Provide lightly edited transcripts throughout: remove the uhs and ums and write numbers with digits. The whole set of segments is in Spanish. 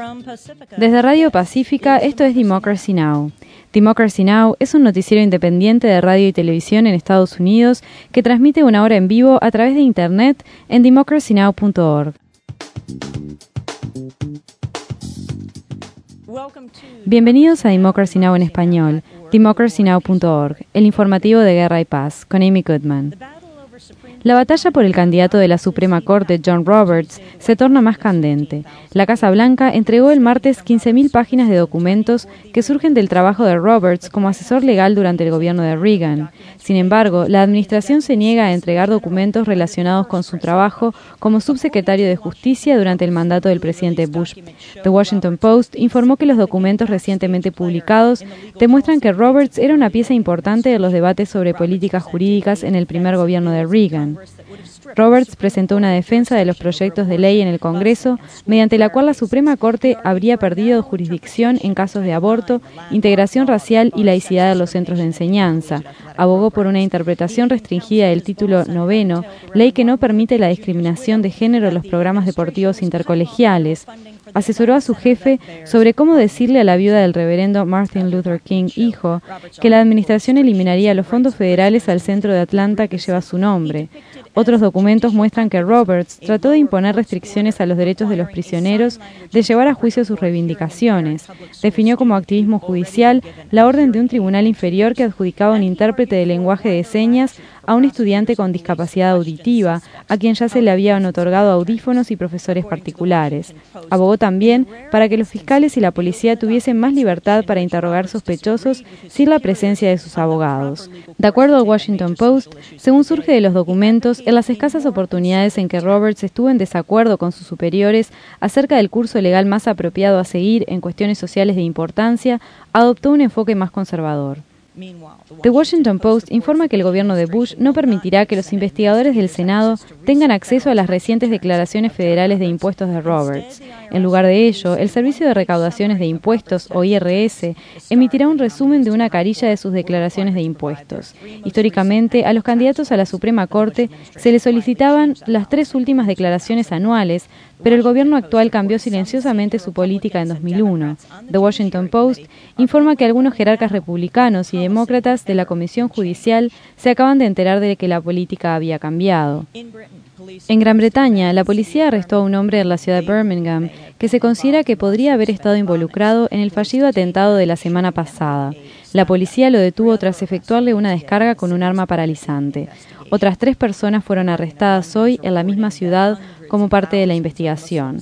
Desde Radio Pacífica, esto es Democracy Now! Democracy Now! Es un noticiero independiente de radio y televisión en Estados Unidos que transmite una hora en vivo a través de Internet en democracynow.org. Bienvenidos a Democracy Now! En español, democracynow.org, el informativo de Guerra y Paz, con Amy Goodman. La batalla por el candidato de la Suprema Corte, John Roberts, se torna más candente. La Casa Blanca entregó el martes 15.000 páginas de documentos que surgen del trabajo de Roberts como asesor legal durante el gobierno de Reagan. Sin embargo, la administración se niega a entregar documentos relacionados con su trabajo como subsecretario de Justicia durante el mandato del presidente Bush. The Washington Post informó que los documentos recientemente publicados demuestran que Roberts era una pieza importante de los debates sobre políticas jurídicas en el primer gobierno de Reagan. Roberts presentó una defensa de los proyectos de ley en el Congreso, mediante la cual la Suprema Corte habría perdido jurisdicción en casos de aborto, integración racial y laicidad de los centros de enseñanza. Abogó por una interpretación restringida del título 9, ley que no permite la discriminación de género en los programas deportivos intercolegiales. Asesoró a su jefe sobre cómo decirle a la viuda del reverendo Martin Luther King, hijo, que la administración eliminaría los fondos federales al centro de Atlanta que lleva su nombre. Otros documentos muestran que Roberts trató de imponer restricciones a los derechos de los prisioneros, de llevar a juicio sus reivindicaciones. Definió como activismo judicial la orden de un tribunal inferior que adjudicaba un intérprete de lenguaje de señas a un estudiante con discapacidad auditiva, a quien ya se le habían otorgado audífonos y profesores particulares. Abogó también para que los fiscales y la policía tuviesen más libertad para interrogar sospechosos sin la presencia de sus abogados. De acuerdo al Washington Post, según surge de los documentos, en las escasas oportunidades en que Roberts estuvo en desacuerdo con sus superiores acerca del curso legal más apropiado a seguir en cuestiones sociales de importancia, adoptó un enfoque más conservador. The Washington Post informa que el gobierno de Bush no permitirá que los investigadores del Senado tengan acceso a las recientes declaraciones federales de impuestos de Roberts. En lugar de ello, el Servicio de Recaudaciones de Impuestos, o IRS, emitirá un resumen de una carilla de sus declaraciones de impuestos. Históricamente, a los candidatos a la Suprema Corte se les solicitaban las 3 últimas declaraciones anuales, pero el gobierno actual cambió silenciosamente su política en 2001. The Washington Post informa que algunos jerarcas republicanos y demócratas de la Comisión Judicial se acaban de enterar de que la política había cambiado. En Gran Bretaña, la policía arrestó a un hombre en la ciudad de Birmingham que se considera que podría haber estado involucrado en el fallido atentado de la semana pasada. La policía lo detuvo tras efectuarle una descarga con un arma paralizante. Otras 3 personas fueron arrestadas hoy en la misma ciudad como parte de la investigación.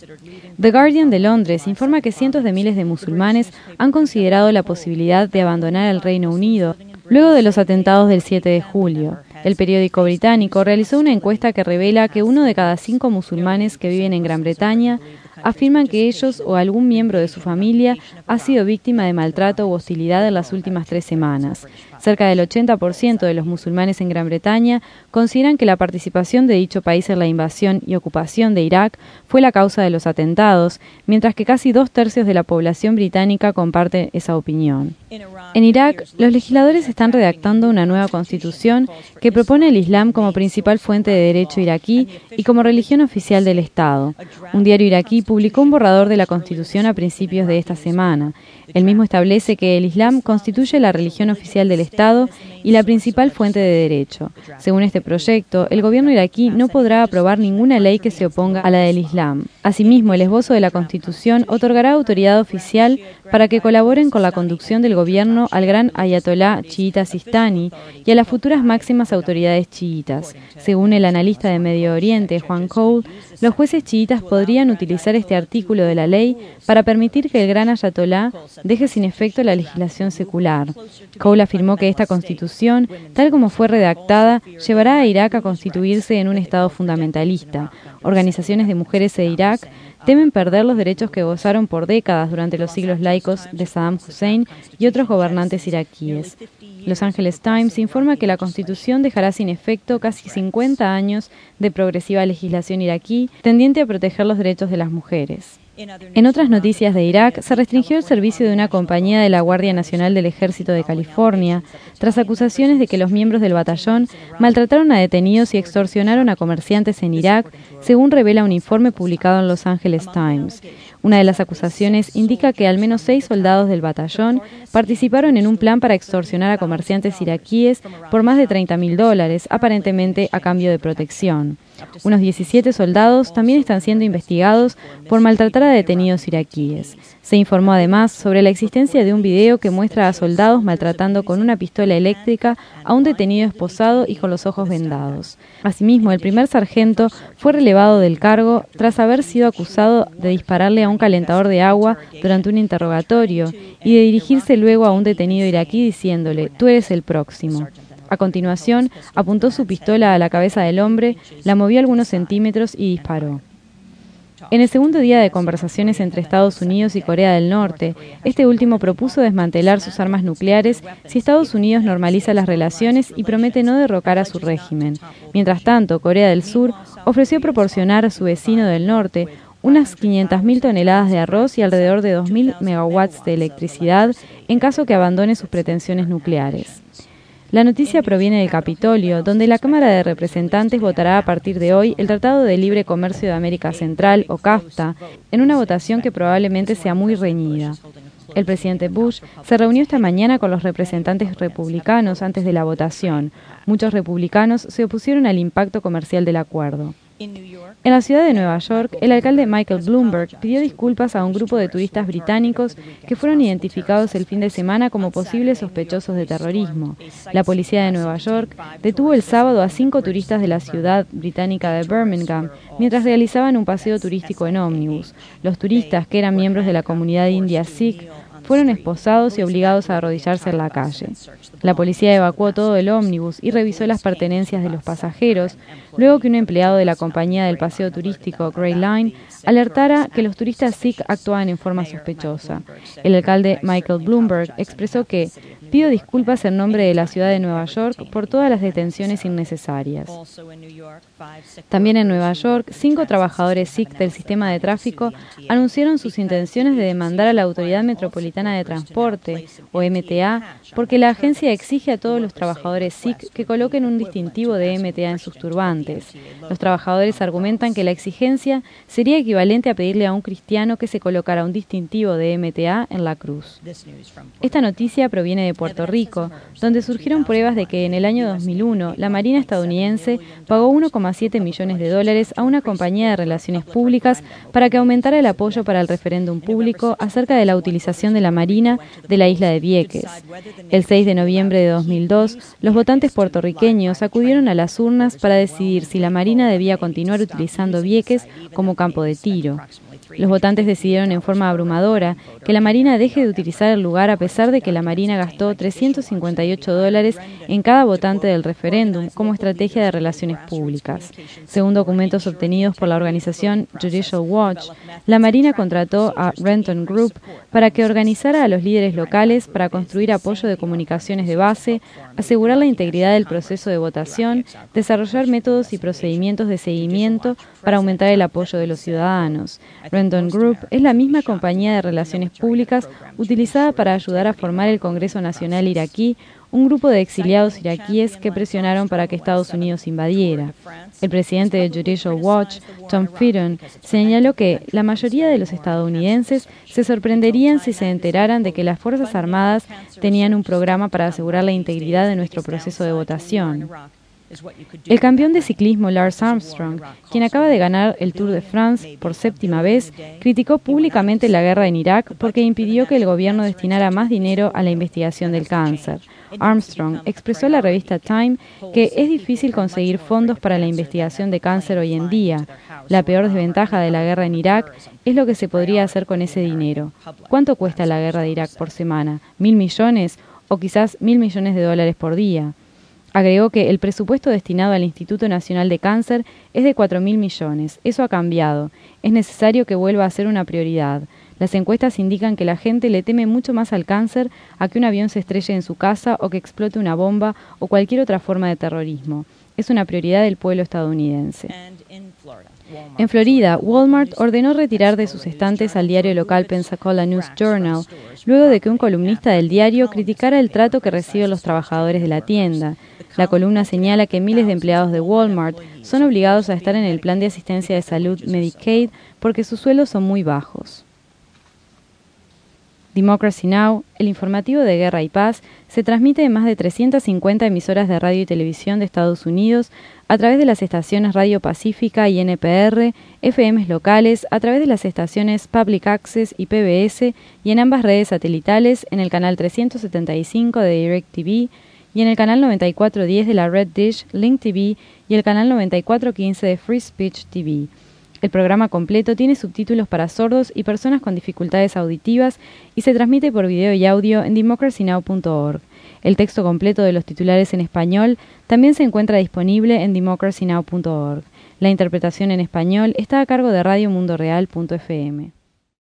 The Guardian de Londres informa que cientos de miles de musulmanes han considerado la posibilidad de abandonar el Reino Unido luego de los atentados del 7 de julio. El periódico británico realizó una encuesta que revela que 1 de cada 5 musulmanes que viven en Gran Bretaña afirman que ellos o algún miembro de su familia ha sido víctima de maltrato u hostilidad en las últimas 3 semanas. Cerca del 80% de los musulmanes en Gran Bretaña consideran que la participación de dicho país en la invasión y ocupación de Irak fue la causa de los atentados, mientras que casi 2/3 de la población británica comparte esa opinión. En Irak, los legisladores están redactando una nueva constitución que propone el Islam como principal fuente de derecho iraquí y como religión oficial del Estado. Un diario iraquí publicó un borrador de la Constitución a principios de esta semana. El mismo establece que el Islam constituye la religión oficial del Estado y la principal fuente de derecho. Según este proyecto, el gobierno iraquí no podrá aprobar ninguna ley que se oponga a la del Islam. Asimismo, el esbozo de la Constitución otorgará autoridad oficial para que colaboren con la conducción del gobierno al gran ayatolá chiita Sistani y a las futuras máximas autoridades chiitas. Según el analista de Medio Oriente, Juan Cole, los jueces chiitas podrían utilizar este artículo de la ley para permitir que el gran ayatolá deje sin efecto la legislación secular. Cole afirmó que esta constitución, tal como fue redactada, llevará a Irak a constituirse en un Estado fundamentalista. Organizaciones de mujeres de Irak temen perder los derechos que gozaron por décadas durante los siglos laicos de Saddam Hussein y otros gobernantes iraquíes. Los Angeles Times informa que la Constitución dejará sin efecto casi 50 años de progresiva legislación iraquí tendiente a proteger los derechos de las mujeres. En otras noticias de Irak, se restringió el servicio de una compañía de la Guardia Nacional del Ejército de California, tras acusaciones de que los miembros del batallón maltrataron a detenidos y extorsionaron a comerciantes en Irak, según revela un informe publicado en Los Angeles Times. Una de las acusaciones indica que al menos 6 soldados del batallón participaron en un plan para extorsionar a comerciantes iraquíes por más de $30.000, aparentemente a cambio de protección. Unos 17 soldados también están siendo investigados por maltratar a detenidos iraquíes. Se informó además sobre la existencia de un video que muestra a soldados maltratando con una pistola eléctrica a un detenido esposado y con los ojos vendados. Asimismo, el primer sargento fue relevado del cargo tras haber sido acusado de dispararle a un calentador de agua durante un interrogatorio y de dirigirse luego a un detenido iraquí diciéndole: «Tú eres el próximo». A continuación, apuntó su pistola a la cabeza del hombre, la movió algunos centímetros y disparó. En el segundo día de conversaciones entre Estados Unidos y Corea del Norte, este último propuso desmantelar sus armas nucleares si Estados Unidos normaliza las relaciones y promete no derrocar a su régimen. Mientras tanto, Corea del Sur ofreció proporcionar a su vecino del norte unas 500.000 toneladas de arroz y alrededor de 2.000 megawatts de electricidad en caso que abandone sus pretensiones nucleares. La noticia proviene del Capitolio, donde la Cámara de Representantes votará a partir de hoy el Tratado de Libre Comercio de América Central, o CAFTA, en una votación que probablemente sea muy reñida. El presidente Bush se reunió esta mañana con los representantes republicanos antes de la votación. Muchos republicanos se opusieron al impacto comercial del acuerdo. En la ciudad de Nueva York, el alcalde Michael Bloomberg pidió disculpas a un grupo de turistas británicos que fueron identificados el fin de semana como posibles sospechosos de terrorismo. La policía de Nueva York detuvo el sábado a 5 turistas de la ciudad británica de Birmingham mientras realizaban un paseo turístico en ómnibus. Los turistas, que eran miembros de la comunidad india Sikh, fueron esposados y obligados a arrodillarse en la calle. La policía evacuó todo el ómnibus y revisó las pertenencias de los pasajeros, luego que un empleado de la compañía del paseo turístico Grey Line alertara que los turistas Sikh actuaban en forma sospechosa. El alcalde Michael Bloomberg expresó que «pido disculpas en nombre de la ciudad de Nueva York por todas las detenciones innecesarias». También en Nueva York, 5 trabajadores Sikh del sistema de tráfico anunciaron sus intenciones de demandar a la Autoridad Metropolitana de Transporte, o MTA, porque la agencia exige a todos los trabajadores Sikh que coloquen un distintivo de MTA en sus turbantes. Los trabajadores argumentan que la exigencia sería equivalente a pedirle a un cristiano que se colocara un distintivo de MTA en la cruz. Esta noticia proviene de Puerto Rico, donde surgieron pruebas de que en el año 2001 la Marina estadounidense pagó $1,7 millones a una compañía de relaciones públicas para que aumentara el apoyo para el referéndum público acerca de la utilización de la Marina de la isla de Vieques. El 6 de noviembre de 2002, los votantes puertorriqueños acudieron a las urnas para decidir si la Marina debía continuar utilizando Vieques como campo de tiro. Los votantes decidieron en forma abrumadora que la Marina deje de utilizar el lugar a pesar de que la Marina gastó $358 en cada votante del referéndum como estrategia de relaciones públicas. Según documentos obtenidos por la organización Judicial Watch, la Marina contrató a Renton Group para que organizara a los líderes locales para construir apoyo de comunicaciones de base, asegurar la integridad del proceso de votación, desarrollar métodos y procedimientos de seguimiento para aumentar el apoyo de los ciudadanos. Renton Group es la misma compañía de relaciones públicas utilizada para ayudar a formar el Congreso Nacional iraquí, un grupo de exiliados iraquíes que presionaron para que Estados Unidos invadiera. El presidente de Judicial Watch, Tom Fitton, señaló que la mayoría de los estadounidenses se sorprenderían si se enteraran de que las Fuerzas Armadas tenían un programa para asegurar la integridad de nuestro proceso de votación. El campeón de ciclismo Lance Armstrong, quien acaba de ganar el Tour de France por 7ª vez, criticó públicamente la guerra en Irak porque impidió que el gobierno destinara más dinero a la investigación del cáncer. Armstrong expresó a la revista Time que es difícil conseguir fondos para la investigación de cáncer hoy en día. La peor desventaja de la guerra en Irak es lo que se podría hacer con ese dinero. ¿Cuánto cuesta la guerra de Irak por semana? ¿1.000 millones? ¿O quizás $1.000 millones por día? Agregó que el presupuesto destinado al Instituto Nacional de Cáncer es de 4.000 millones. Eso ha cambiado. Es necesario que vuelva a ser una prioridad. Las encuestas indican que la gente le teme mucho más al cáncer a que un avión se estrelle en su casa o que explote una bomba o cualquier otra forma de terrorismo. Es una prioridad del pueblo estadounidense. En Florida, Walmart ordenó retirar de sus estantes al diario local Pensacola News Journal, luego de que un columnista del diario criticara el trato que reciben los trabajadores de la tienda. La columna señala que miles de empleados de Walmart son obligados a estar en el plan de asistencia de salud Medicaid porque sus sueldos son muy bajos. Democracy Now!, el informativo de Guerra y Paz, se transmite en más de 350 emisoras de radio y televisión de Estados Unidos a través de las estaciones Radio Pacífica y NPR, FMs locales, a través de las estaciones Public Access y PBS y en ambas redes satelitales en el canal 375 de DirecTV y en el canal 9410 de la Red Dish, Link TV y el canal 9415 de Free Speech TV. El programa completo tiene subtítulos para sordos y personas con dificultades auditivas y se transmite por video y audio en democracynow.org. El texto completo de los titulares en español también se encuentra disponible en democracynow.org. La interpretación en español está a cargo de radiomundoreal.fm.